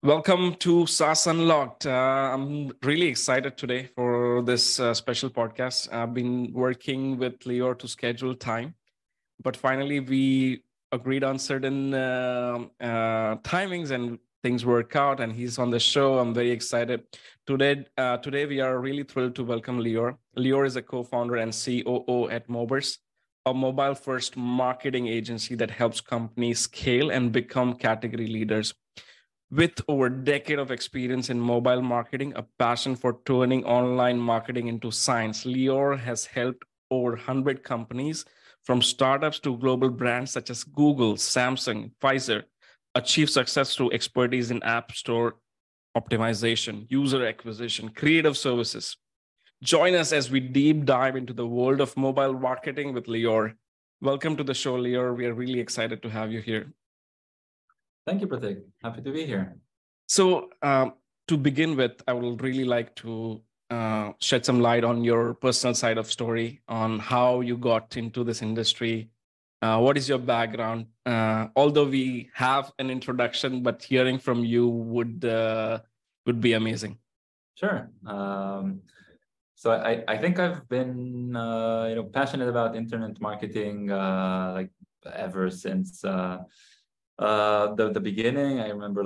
Welcome to SaaS Unlocked. I'm really excited today for this special podcast. I've been working with Leo to schedule time, but finally we agreed on certain timings and things work out, and he's on the show. I'm very excited. Today we are really thrilled to welcome Leo. Leo is a co-founder and COO at Mobers, a mobile-first marketing agency that helps companies scale and become category leaders. With over a decade of experience in mobile marketing, a passion for turning online marketing into science, Lior has helped over 100 companies, from startups to global brands such as Google, Samsung, Pfizer, achieve success through expertise in app store optimization, user acquisition, creative services. Join us as we deep dive into the world of mobile marketing with Lior. Welcome to the show, Lior. We are really excited to have you here. Thank you, Pratik. Happy to be here. So, to begin with, I would really like to shed some light on your personal side of story, on how you got into this industry. What is your background? Although we have an introduction, but hearing from you would be amazing. Sure. So I think I've been passionate about internet marketing like ever since the beginning. I remember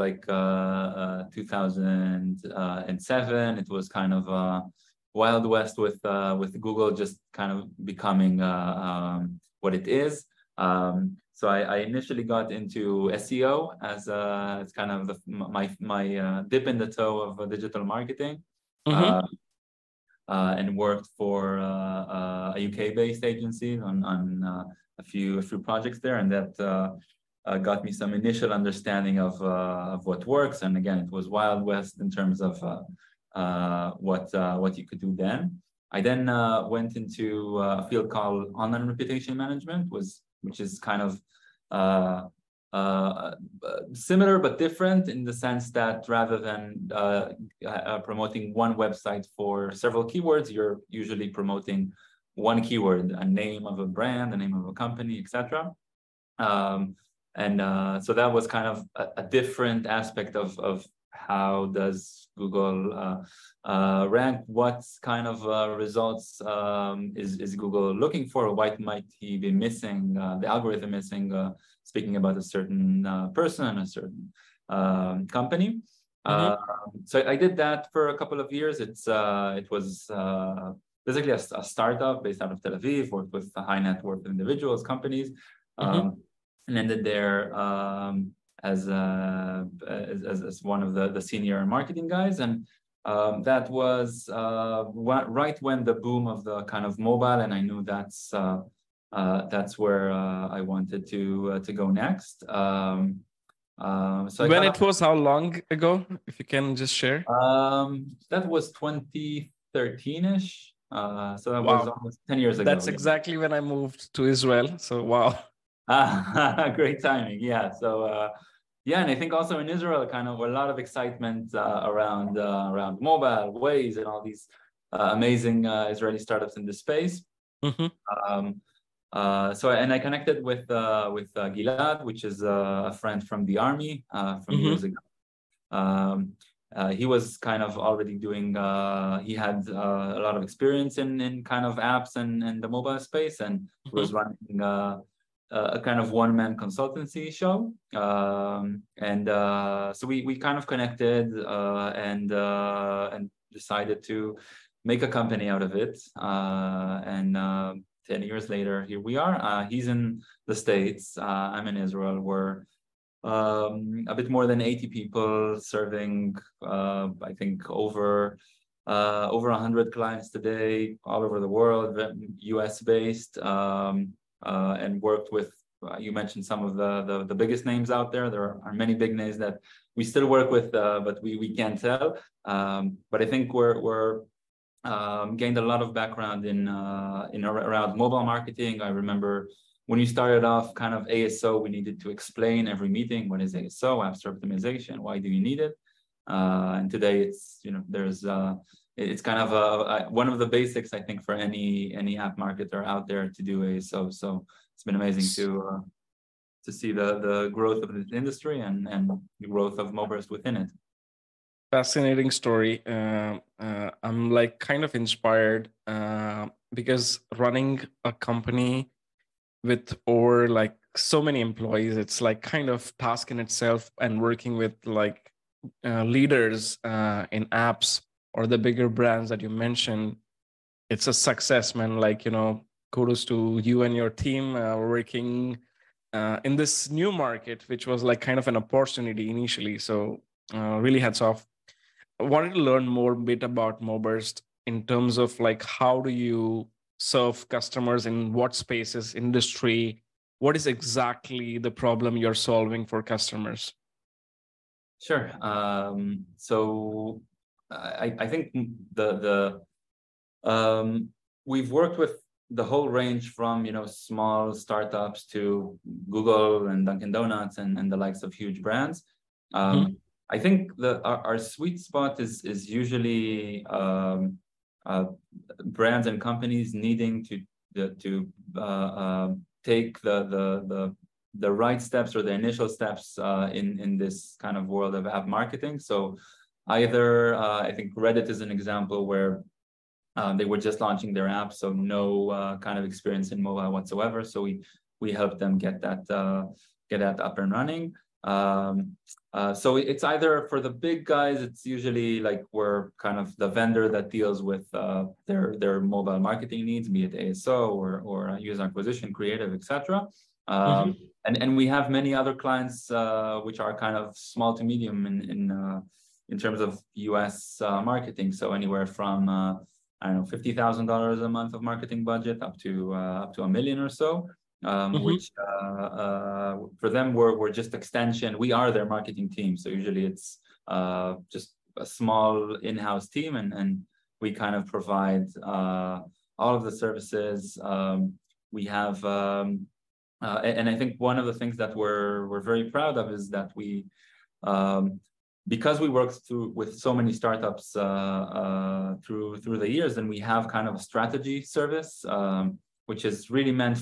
2007. It was kind of Wild West with Google just kind of becoming what it is. So I initially got into SEO as kind of my dip in the toe of digital marketing, and worked for a UK-based agency on a few projects there, and that got me some initial understanding of what works. And again, it was Wild West in terms of what you could do then. I then went into a field called online reputation management, which is kind of similar but different in the sense that rather than promoting one website for several keywords, you're usually promoting one keyword, a name of a brand, a name of a company, etc. So that was kind of a different aspect of how does Google rank, what kind of results is Google looking for, what might he be missing, the algorithm missing, speaking about a certain person, a certain company. So I did that for a couple of years. It was basically a startup based out of Tel Aviv, worked with high net worth individuals, companies. And ended there as one of the senior marketing guys, and that was right when the boom of the kind of mobile, and I knew that's where I wanted to go next. So when it was, how long ago, if you can just share? That was 2013ish. So that was almost 10 years ago. That's exactly when I moved to Israel. So wow. Great timing. Yeah. So and I think also in Israel, kind of a lot of excitement around mobile, Waze, and all these amazing Israeli startups in this space. So I connected with Gilad, which is a friend from the army from years ago. He was kind of already doing. He had a lot of experience in kind of apps and the mobile space, and was running a kind of one-man consultancy show, so we kind of connected and decided to make a company out of it. 10 years later, here we are. He's in the States. I'm in Israel. We're a bit more than 80 people serving, I think, over 100 clients today, all over the world, US based. And worked with, you mentioned some of the biggest names out there. There are many big names that we still work with, but we can't tell. But I think we're gained a lot of background in around mobile marketing. I remember when you started off kind of ASO, we needed to explain every meeting, what is ASO, app store optimization, why do you need it? And today it's, there's it's kind of one of the basics, I think, for any app marketer out there to do ASO. So it's been amazing to see the growth of this industry and the growth of Mobers within it. Fascinating story. I'm like kind of inspired because running a company with over like so many employees, it's like kind of task in itself, and working with like leaders in apps or the bigger brands that you mentioned, it's a success, man. Like, kudos to you and your team working in this new market, which was like kind of an opportunity initially. So really hats off. I wanted to learn more bit about Moburst in terms of like how do you serve customers in what spaces, industry, what is exactly the problem you're solving for customers? Sure. So I think we've worked with the whole range from small startups to Google and Dunkin' Donuts and the likes of huge brands. Mhm. I think our sweet spot is usually brands and companies needing to take the right steps or the initial steps in this kind of world of app marketing. So either I think Reddit is an example where they were just launching their app, so no kind of experience in mobile whatsoever. So we helped them get that up and running. So it's either for the big guys, it's usually like we're kind of the vendor that deals with their mobile marketing needs, be it ASO or user acquisition, creative, etc. Mhm. And we have many other clients which are kind of small to medium in terms of US marketing. So anywhere from I don't know, $50,000 a month of marketing budget up to $1 million or so, Mhm. which for them we're just extension. We are their marketing team, so usually it's just a small in-house team, and we kind of provide all of the services. We have, and I think one of the things that we're very proud of is that we. Because we worked with so many startups through the years, and we have kind of a strategy service, which is really meant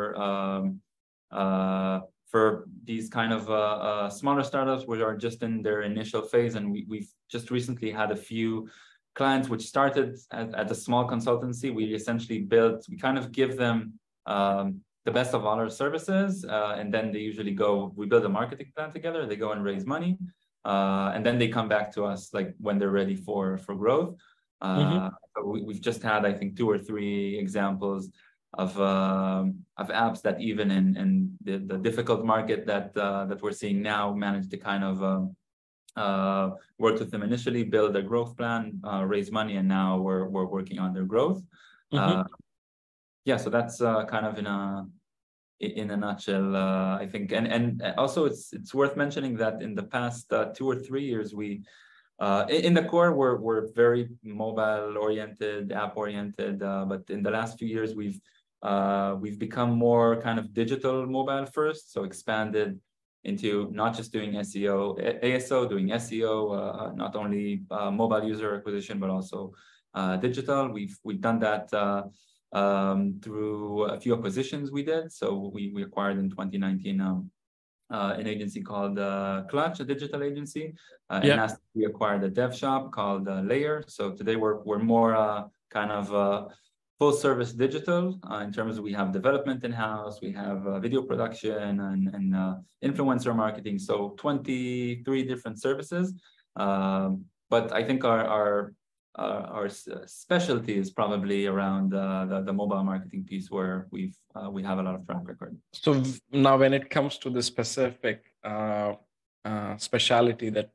for these kind of smaller startups which are just in their initial phase. And we've just recently had a few clients which started at a small consultancy. We kind of give them the best of all our services, and then they usually we build a marketing plan together, they go and raise money. And then they come back to us like when they're ready for growth. Mhm. We've just had, I think, 2 or 3 examples of apps that even in the difficult market that we're seeing now managed to kind of work with them initially, build a growth plan, raise money, and now we're working on their growth. Mhm. Yeah, so that's kind of in a nutshell, I think, and also it's worth mentioning that in the past 2 or 3 years, we in the core we're very mobile oriented, app oriented, but in the last few years we've become more kind of digital mobile first, so expanded into not just doing ASO, doing SEO, not only mobile user acquisition but also digital. We've done that. Through a few acquisitions we did. So we acquired in 2019 an agency called Clutch, a digital agency, and Yeah. last we acquired a dev shop called Layer. So today we're more kind of full service digital in terms of we have development in house, we have video production and influencer marketing. So 23 different services. But I think our specialty is probably around the mobile marketing piece, where we have a lot of track record. So now, when it comes to the specific speciality that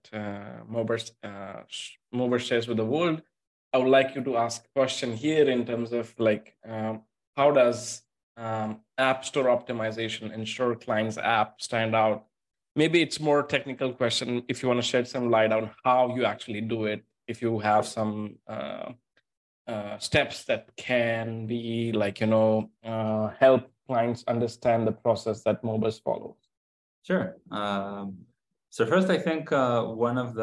Mober shares with the world, I would like you to ask a question here in terms of like, how does App Store optimization ensure clients' app stand out? Maybe it's more technical question. If you want to shed some light on how you actually do it, if you have some steps that can be like help clients understand the process that Mobus follows. Sure. So first, I think one of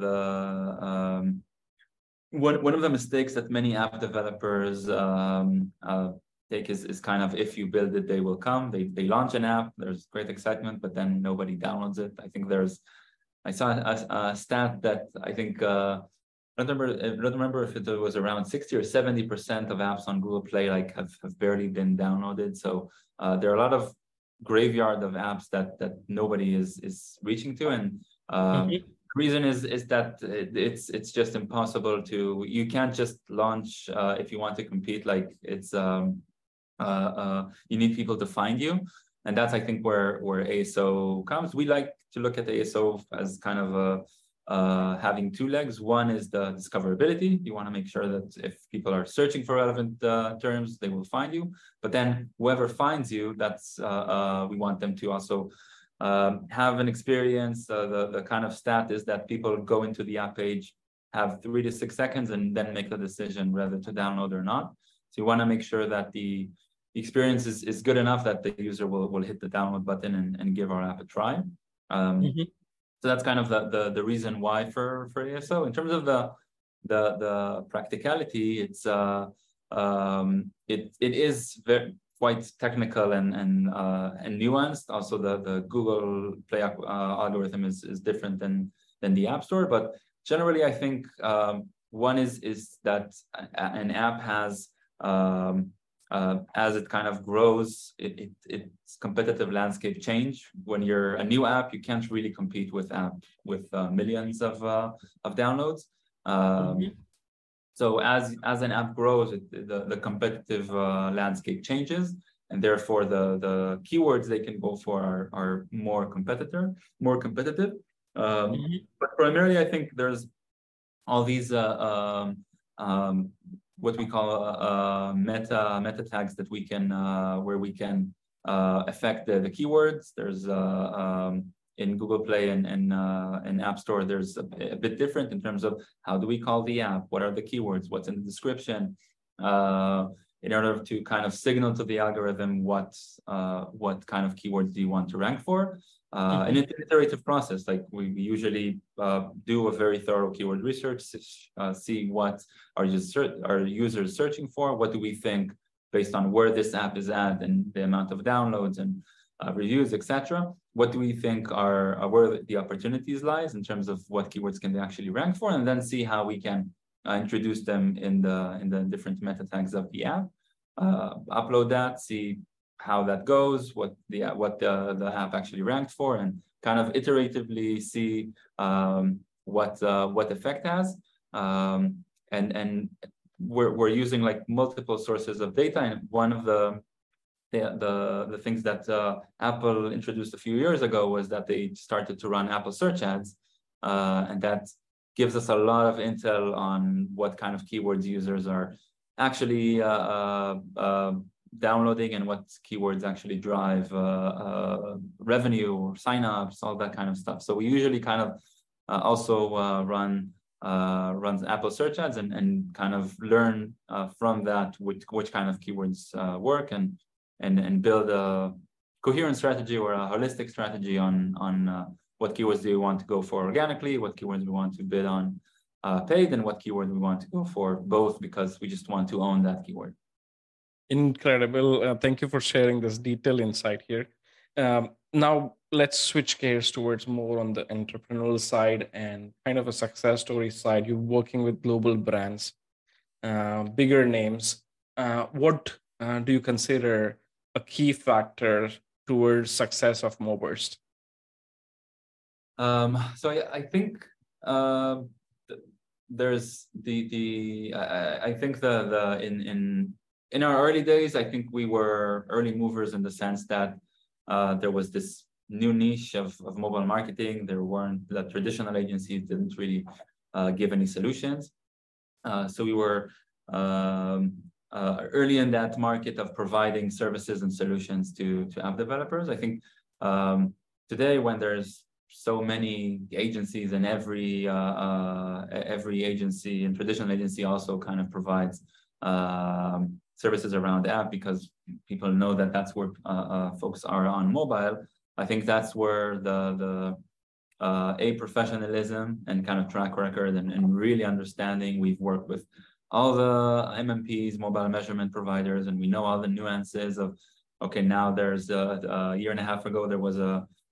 the mistakes that many app developers take is kind of, if you build it, they will come. They launch an app, there's great excitement, but then nobody downloads it. I think there's I saw a stat that I think I don't remember if it was around 60 or 70% of apps on Google Play have barely been downloaded. So there are a lot of graveyard of apps that nobody is reaching to, and Mhm. the reason is that it's just impossible to. You can't just launch if you want to compete. Like it's you need people to find you, and that's I think where ASO comes. We like to look at ASO as kind of a having two legs. One is the discoverability. You want to make sure that if people are searching for relevant terms, they will find you. But then whoever finds you, that's we want them to also have an experience. The kind of stat is that people go into the app page, have 3 to 6 seconds, and then make the decision whether to download or not. So you want to make sure that the experience is good enough that the user will hit the download button and give our app a try. Mhm. So that's kind of the reason why for ASO. In terms of the practicality, it is very quite technical and nuanced. Also, the Google Play algorithm is different than the App Store, but generally, I think one is that an app has as it kind of grows, its competitive landscape change. When you're a new app, you can't really compete with millions of downloads. Um, Mhm. so as an app grows, the competitive landscape changes, and therefore the keywords they can go for are more competitive. Mhm. But primarily, I think there's all these what we call meta tags that we can where we can affect the keywords. There's in Google Play and App Store, there's a bit different in terms of how do we call the app, what are the keywords, what's in the description, in order to kind of signal to the algorithm what kind of keywords do you want to rank for. And Mhm. it's an iterative process. Like we usually do a very thorough keyword research, see what are users searching for, what do we think based on where this app is at and the amount of downloads and reviews, etc. What do we think are where the opportunities lies in terms of what keywords can they actually rank for, and then see how we can introduce them in the different meta tags of the app. Upload that, see how that goes, what the app actually ranked for, and kind of iteratively see what effect has. And we're using like multiple sources of data, and one of the things that Apple introduced a few years ago was that they started to run Apple search ads, and that gives us a lot of intel on what kind of keywords users are actually downloading and what keywords actually drive revenue or signups, all that kind of stuff. So we usually kind of also runs Apple search ads and kind of learn from that which kind of keywords work and build a coherent strategy or a holistic strategy on what keywords do we want to go for organically, what keywords we want to bid on paid, and what keyword we want to go for both because we just want to own that keyword. Incredible. Thank you for sharing this detailed insight here. Now, let's switch gears towards more on the entrepreneurial side and kind of a success story side. You're working with global brands, bigger names. What do you consider a key factor towards success of Moburst? So I think there's I think the in our early days, I think we were early movers in the sense that there was this new niche of mobile marketing. There weren't the traditional agencies didn't really give any solutions. So we were early in that market of providing services and solutions to app developers. I think today when there's so many agencies and every agency and traditional agency also kind of provides services around app because people know that that's where folks are on mobile. I think that's where the professionalism and kind of track record and really understanding. We've worked with all the MMPs, mobile measurement providers, and we know all the nuances of, okay, now there's a year and a half ago, there was a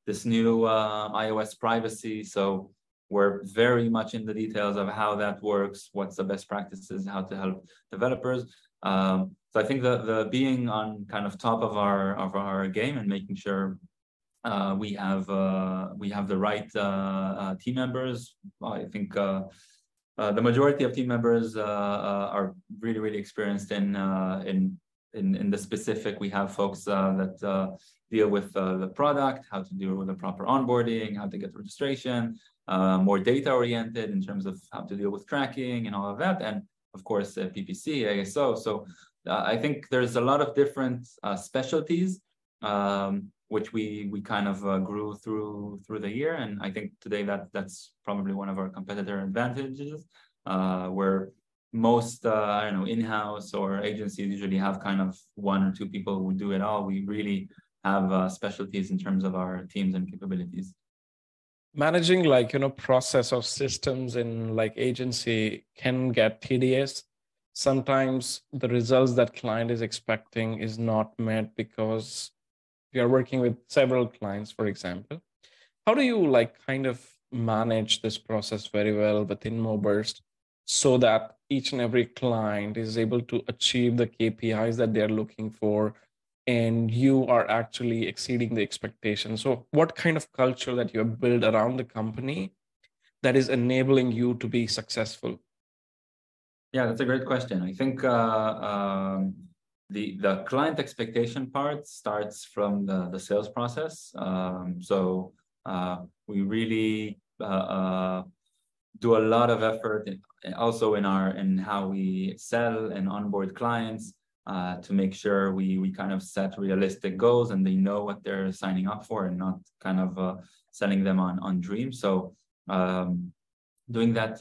this new iOS privacy. So we're very much in the details of how that works, what's the best practices, how to help developers. So I think the being on kind of top of our game and making sure we have the right team members. I think the majority of team members are really experienced in the specific. We have folks that deal with the product, how to deal with the proper onboarding, how to get registration, more data oriented in terms of how to deal with tracking and all of that, and of course PPC, ASO. So I think there's a lot of different specialties which we kind of grew through the year, and I think today that's probably one of our competitor advantages, where most I don't know, in-house or agencies usually have kind of one or two people who do it all. We really have specialties in terms of our teams and capabilities. Managing process of systems in agency can get tedious. Sometimes the results that client is expecting is not met because we are working with several clients, for example. How do you kind of manage this process very well within MoBurst so that each and every client is able to achieve the KPIs that they're looking for and you are actually exceeding the expectation? So what kind of culture that you have built around the company that is enabling you to be successful? Yeah, that's a great question. I think the client expectation part starts from the sales process. So we really do a lot of effort also in how we sell and onboard clients to make sure we kind of set realistic goals and they know what they're signing up for and not kind of selling them on dreams. So doing that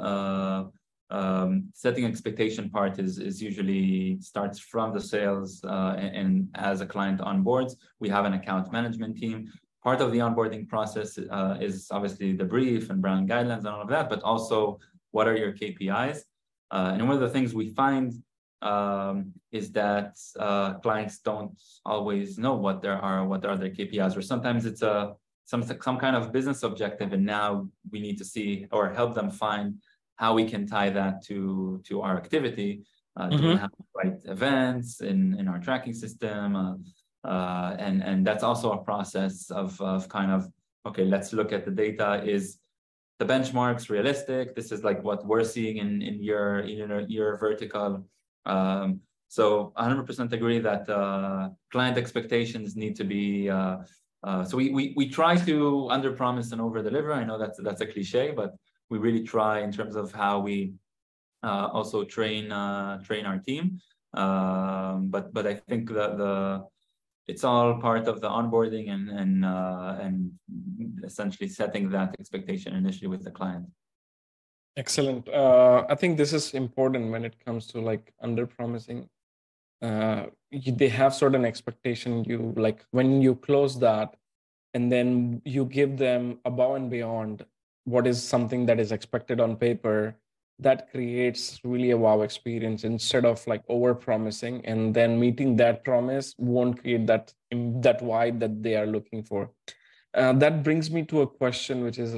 setting expectation part is usually starts from the sales, and as a client onboards, we have an account management team. Part of the onboarding process is obviously the brief and brand guidelines and all of that, but also what are your KPIs? And one of the things we find is that clients don't always know what are their KPIs, or sometimes it's some kind of business objective, and now we need to see or help them find how we can tie that to our activity. Do we have the right events in our tracking system? And that's also a process of kind of, okay, let's look at the data. Is the benchmarks realistic? This is like what we're seeing in your vertical. So 100% agree that client expectations need to be. So we try to under promise and over deliver. I know that's a cliche, but we really try in terms of how we also train our team. But I think that it's all part of the onboarding and essentially setting that expectation initially with the client. Excellent. I think this is important when it comes to under promising. They have certain expectation. You when you close that, and then you give them above and beyond what is something that is expected on paper, that creates really a wow experience instead of over promising, and then meeting that promise won't create that vibe that they are looking for. That brings me to a question, which is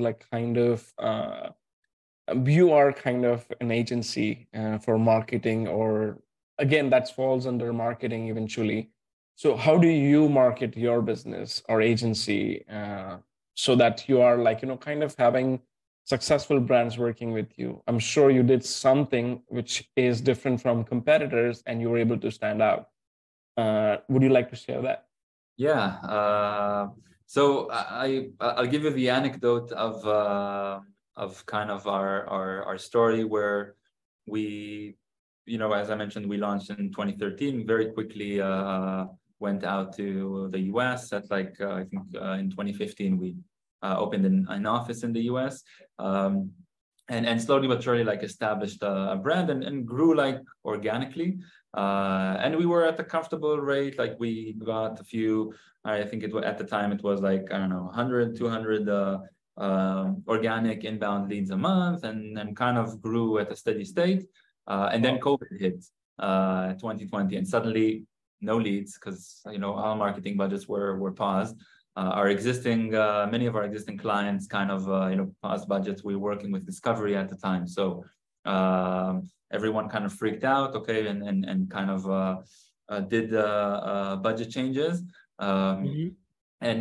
you are kind of an agency for marketing, or again, that falls under marketing eventually. So how do you market your business or agency so that you are kind of having successful brands working with you? I'm sure you did something which is different from competitors and you were able to stand out. Would you like to share that? Yeah. So I'll give you the anecdote of kind of our story, where we, as I mentioned, we launched in 2013, very quickly went out to the US at I think in 2015, we opened an office in the US, and slowly but surely established a brand and grew organically. And we were at a comfortable rate. We got a few, I think at the time it was I don't know, 100, 200 organic inbound leads a month, and kind of grew at a steady state. And then COVID hit 2020, and suddenly no leads because all marketing budgets were paused. our existing, many of our existing clients kind of, paused budgets. We were working with Discovery at the time. So everyone kind of freaked out, okay, and kind of did budget changes. Mm-hmm. And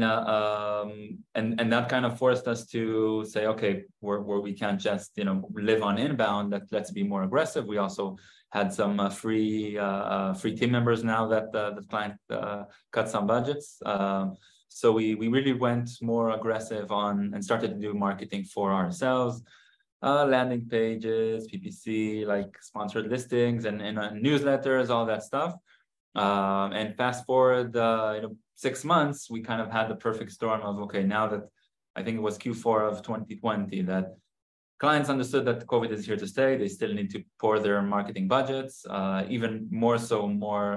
that kind of forced us to say, okay, we can't just live on inbound. Let's be more aggressive. We also had some free team members now that the client cut some budgets. So we really went more aggressive on and started to do marketing for ourselves, landing pages, PPC, like sponsored listings and newsletters, all that stuff. And fast forward, 6 months, we kind of had the perfect storm of, okay, now that I think it was Q4 of 2020, that clients understood that COVID is here to stay. They still need to pour their marketing budgets. Even more so,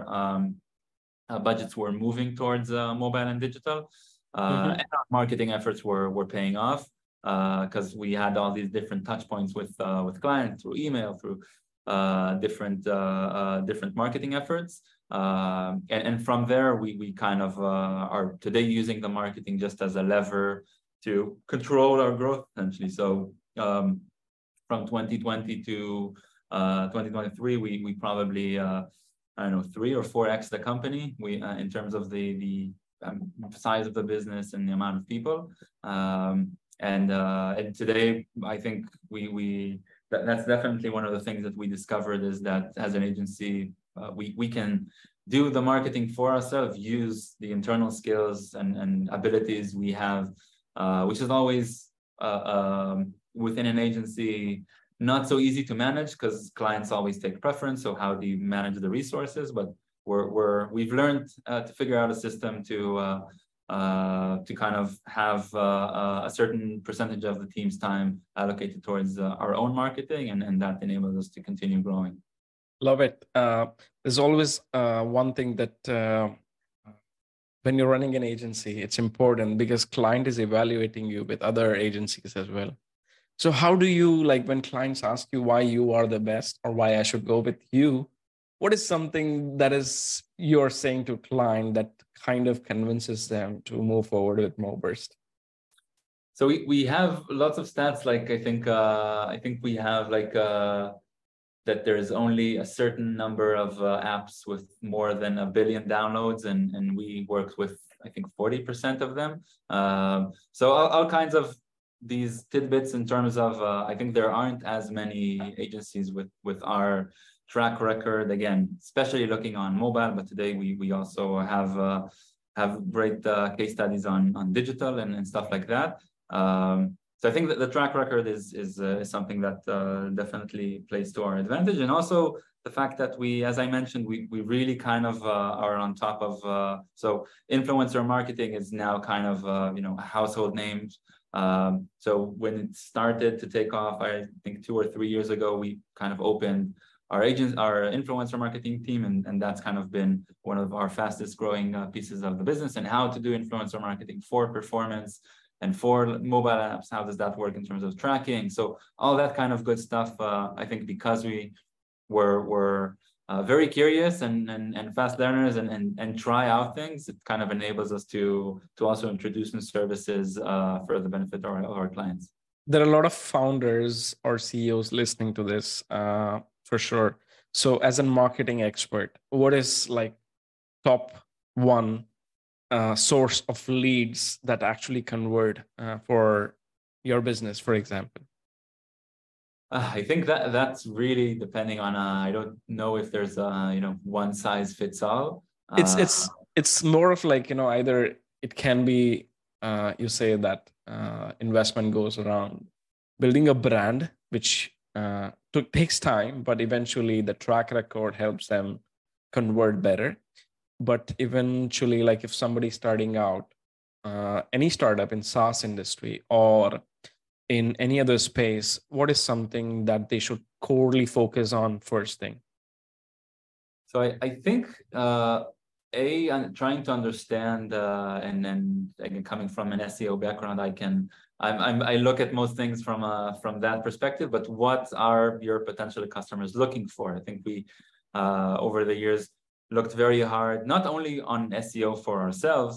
budgets were moving towards mobile and digital. Mm-hmm. And our marketing efforts were paying off because we had all these different touch points with clients through email, through different marketing efforts. And from there, we kind of are today using the marketing just as a lever to control our growth, essentially. So from 2020 to 2023, we probably, I don't know, 3 or 4x the company in terms of the size of the business and the amount of people. And today, I think that's definitely one of the things that we discovered is that as an agency, we can do the marketing for ourselves, use the internal skills and abilities we have, which is always within an agency not so easy to manage because clients always take preference. So how do you manage the resources? But we've learned to figure out a system to kind of have a certain percentage of the team's time allocated towards our own marketing, and that enables us to continue growing. Love it. There's always one thing that when you're running an agency, it's important because client is evaluating you with other agencies as well. So how do you, like when clients ask you why you are the best or why I should go with you, what is something that is you're saying to client that kind of convinces them to move forward with MoBurst? So we have lots of stats. Like I think we have like that there's only a certain number of apps with more than 1 billion downloads, and we worked with I think 40% of them. So all kinds of these tidbits in terms of I think there aren't as many agencies with our track record, again, especially looking on mobile, but today we also have great case studies on digital and stuff like that. So I think that the track record is something that definitely plays to our advantage, and also the fact that we, as I mentioned, we really kind of are on top of. So influencer marketing is now kind of a household name. So when it started to take off, I think 2 or 3 years ago, we kind of opened our influencer marketing team, and that's kind of been one of our fastest growing pieces of the business, and how to do influencer marketing for performance and for mobile apps. How does that work in terms of tracking? So all that kind of good stuff. I think because we were very curious and fast learners and try out things, it kind of enables us to also introduce new services for the benefit of our clients. There are a lot of founders or CEOs listening to this, for sure. So as a marketing expert, what is like top one source of leads that actually convert for your business, for example? I think that's really depending on. I don't know if there's one size fits all. It's more of like either it can be you say that investment goes around building a brand, which takes time, but eventually the track record helps them convert better. But eventually, like if somebody's starting out, any startup in SaaS industry or in any other space, what is something that they should corely focus on first thing? So I think I'm trying to understand, and then again, coming from an SEO background, I look at most things from that perspective. But what are your potential customers looking for? I think we over the years looked very hard, not only on SEO for ourselves,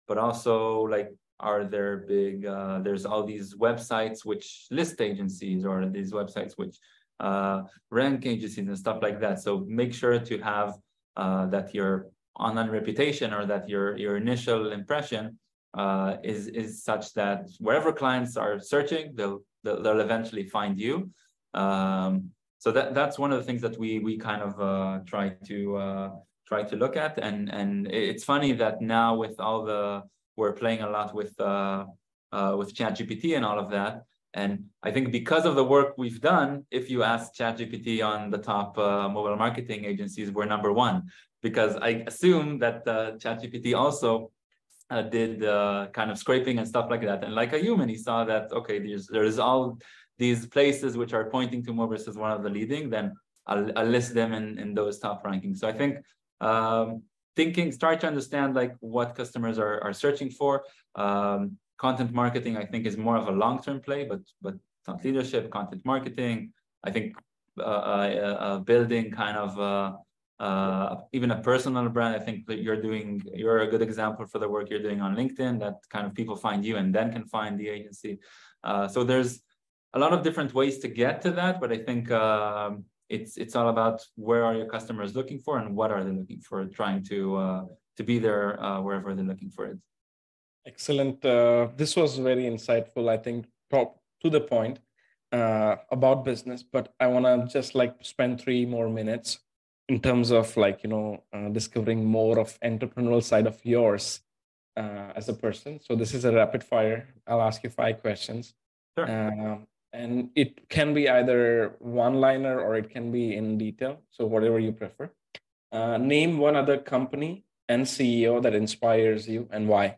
but also like, are there big, there's all these websites which list agencies, or these websites which rank agencies and stuff like that. So make sure to have that your online reputation, or that your initial impression is such that wherever clients are searching, they'll eventually find you. So that's one of the things that we kind of try to look at. And it's funny that now we're playing a lot with ChatGPT and all of that. And I think because of the work we've done, if you ask ChatGPT on the top mobile marketing agencies, we're number one, because I assume that ChatGPT also did kind of scraping and stuff like that. And like a human, he saw that, okay, there's all these places which are pointing to Mobris as one of the leading, then I'll list them in those top rankings. So I think start to understand like what customers are searching for. Content marketing, I think, is more of a long-term play, but thought leadership, content marketing, I think building kind of even a personal brand. I think that you're a good example for the work you're doing on LinkedIn, that kind of people find you and then can find the agency. So there's a lot of different ways to get to that, but I think it's all about where are your customers looking for and what are they looking for, trying to be there wherever they're looking for it. Excellent. This was very insightful, I think, to the point about business, but I want to just like spend 3 more minutes in terms of like, discovering more of entrepreneurial side of yours as a person. So this is a rapid fire. I'll ask you 5 questions. Sure. And it can be either one-liner or it can be in detail. So whatever you prefer. Name one other company and CEO that inspires you and why.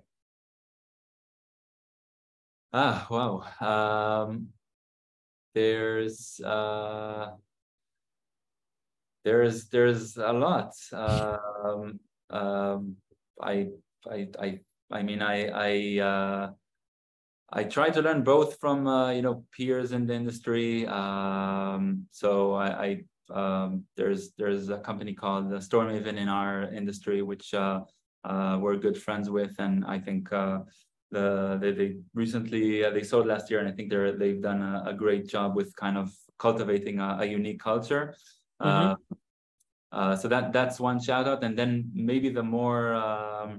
Wow. There's a lot. I mean, I try to learn both from peers in the industry. So there's a company called StoreMaven in our industry, which we're good friends with, and I think they recently they sold last year, and I think they've done a great job with kind of cultivating a unique culture. So that's one shout out, and then maybe the more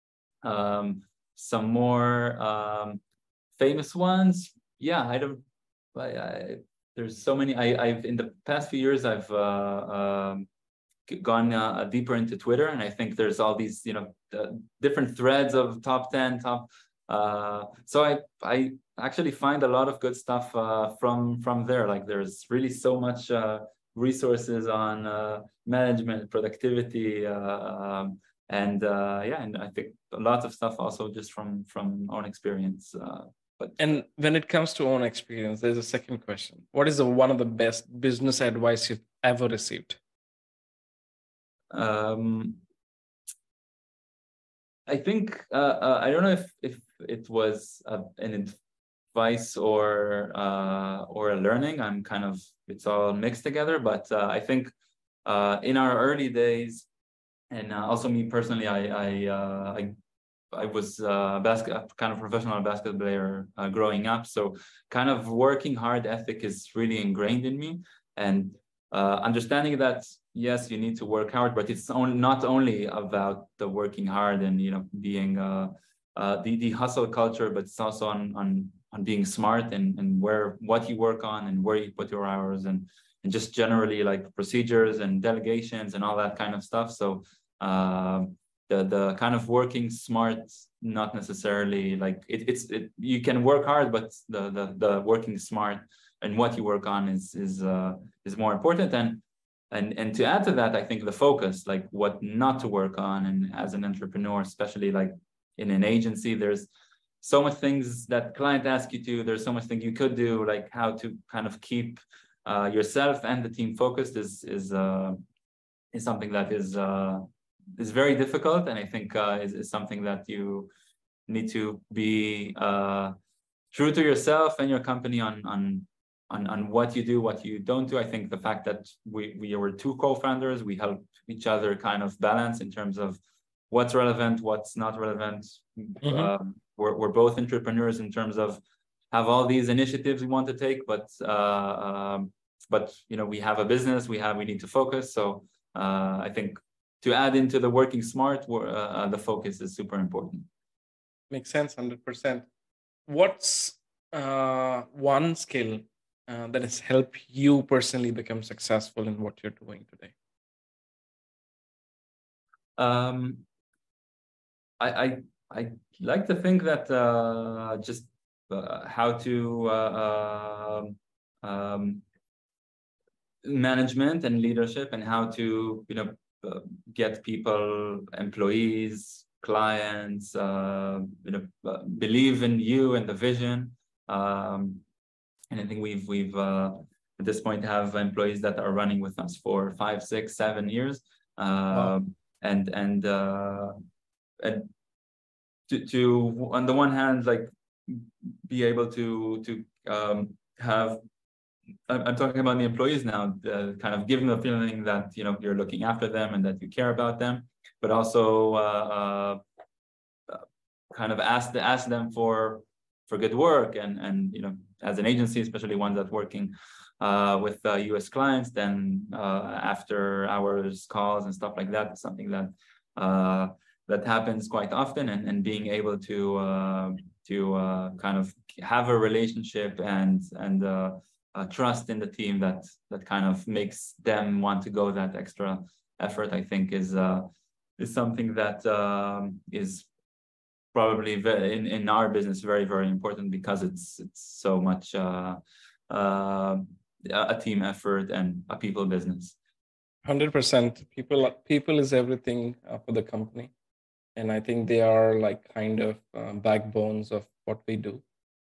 some more famous ones. Yeah, there's so many. I've in the past few years I've gone deeper into Twitter, and I think there's all these different threads of top 10 top. So I actually find a lot of good stuff from there. Like there's really so much resources on management, productivity, and I think lots of stuff also just from own experience. And when it comes to own experience, there's a second question. What is one of the best business advice you've ever received? I think I don't know if it was an advice or a learning. It's all mixed together. But I think in our early days, and also me personally, I was kind of professional basketball player growing up. So kind of working hard ethic is really ingrained in me, and understanding that yes, you need to work hard, but it's not only about the working hard and being the hustle culture, but it's also on being smart and what you work on and where you put your hours and just generally like procedures and delegations and all that kind of stuff. So the kind of working smart, not necessarily like you can work hard, but the working smart and what you work on is more important. And to add to that, I think the focus, like what not to work on, and as an entrepreneur, especially like in an agency, there's so much things that client ask you to. There's so much things you could do, like how to kind of keep yourself and the team focused is something that is very difficult, and I think is something that you need to be true to yourself and your company on what you do, what you don't do. I think the fact that we were 2 co-founders, we help each other kind of balance in terms of what's relevant, what's not relevant, we're both entrepreneurs in terms of have all these initiatives we want to take, but we have a business, we need to focus. So I think to add into the working smart, the focus is super important. Makes sense, 100%. What's one skill that has helped you personally become successful in what you're doing today? I like to think that just how to management and leadership, and how to get people, employees, clients, believe in you and the vision. And I think we've at this point have employees that are running with us for 5, 6, 7 years. Wow. And to on the one hand, like, be able to have, I'm talking about the employees now, kind of give them the feeling that you're looking after them and that you care about them, but also kind of ask them for good work, and as an agency, especially one that's working with US clients, then after hours calls and stuff like that is something that that happens quite often, and being able to kind of have a relationship and trust in the team that kind of makes them want to go that extra effort, I think is something that is probably in our business very, very important, because it's so much a team effort and a people business. 100%. People is everything for the company, and I think they are like kind of backbones of what we do.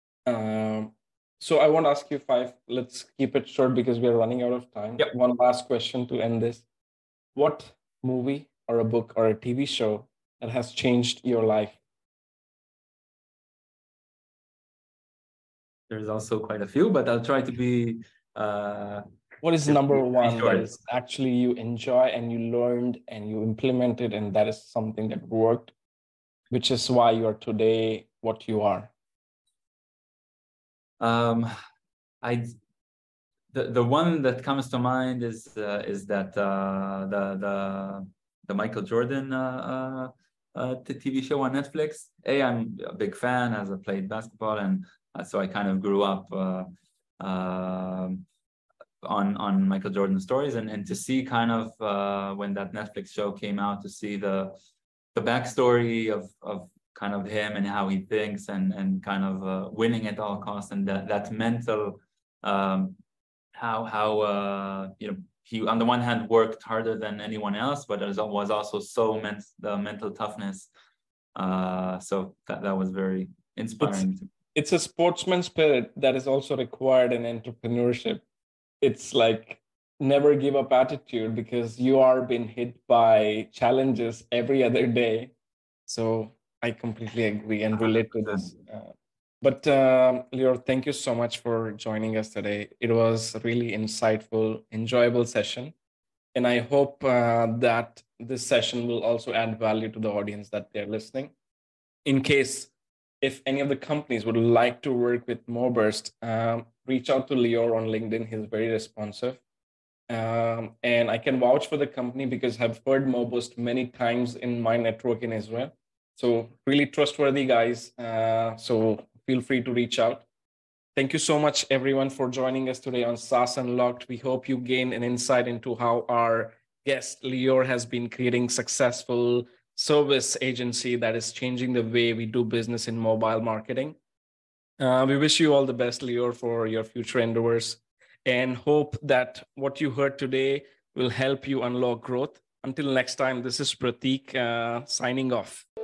So I won't ask you 5. Let's keep it short because we are running out of time. Yep. One last question to end this. What movie or a book or a TV show that has changed your life? There's also quite a few, but I'll try to be what is number one short. that is actually you enjoy and you learned and you implemented, and that is something that worked, which is why you are today what you are? The one that comes to mind is that the Michael Jordan TV show on Netflix. I'm a big fan, as I played basketball, and so I kind of grew up on Michael Jordan stories, and to see kind of when that Netflix show came out, to see the backstory of kind of him and how he thinks, and kind of winning at all costs, and that mental how he on the one hand worked harder than anyone else, but was also so the mental toughness. So that was very inspiring. It's a sportsman spirit that is also required in entrepreneurship. It's like never give up attitude, because you are being hit by challenges every other day. So I completely agree and relate to this. But Lior, thank you so much for joining us today. It was a really insightful, enjoyable session. And I hope that this session will also add value to the audience that they're listening. In case if any of the companies would like to work with Moburst, reach out to Lior on LinkedIn. He's very responsive. And I can vouch for the company because I've heard Moburst many times in my network in Israel. So really trustworthy guys. So feel free to reach out. Thank you so much, everyone, for joining us today on SaaS Unlocked. We hope you gain an insight into how our guest, Lior, has been creating successful service agency that is changing the way we do business in mobile marketing. We wish you all the best, Lior, for your future endeavors, and hope that what you heard today will help you unlock growth. Until next time, this is Prateek signing off.